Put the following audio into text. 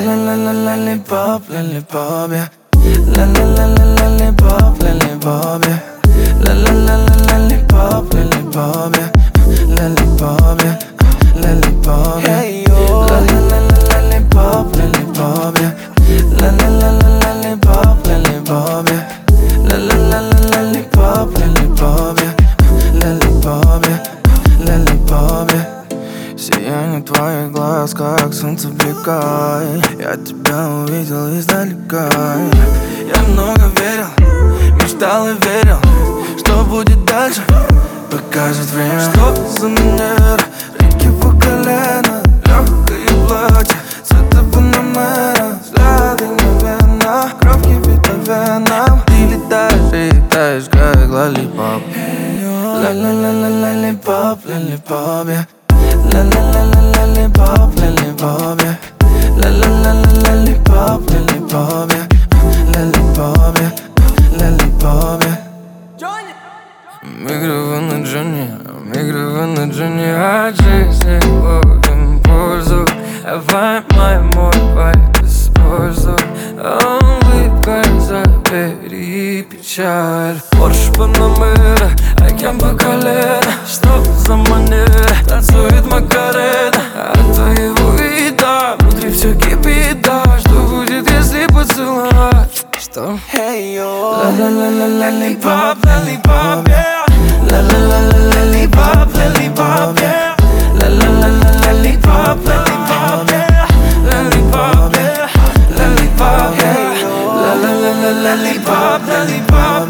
lollipop, lollipop, yeah. Lollipop, lollipop, yeah. Lollipop, lollipop, yeah. Lollipop, yeah. Lollipop, yeah. Hey yo. Lollipop, lollipop, yeah. Lollipop, lollipop, yeah. Lollipop, lollipop, yeah. Lollipop, yeah. Lollipop, yeah. Сияние твоих глаз, как солнце бликает. Я тебя увидел издалека. Я много верил, мечтал и верил, что будет дальше, покажет время. Что за манера, реки по колено, легкое платье, цвета панамера, взгляды мгновенно, кровь кипит по венам. Ты летаешь и летаешь, как лоллипоп. Lollipop, lollipop, yeah. Lollipop, lollipop, yeah. Lollipop, lollipop, yeah. Lollipop, yeah. Lollipop, yeah. Микрофон на Джонни, от жизни ловим пользу. Давай, моя мой вайб используй. Улыбкой забери печаль. Порш Панамера, океан по колено. Что за манера, танцует Макарена. От твоего вида внутри все кипит, да. Что будет, если поцеловать? Что? Hey yo. Lollipop, lollipop, yeah. Lollipop, lollipop, yeah. Lollipop, lollipop, yeah. Lollipop, yeah. Lollipop, yeah. Lollipop, lollipop.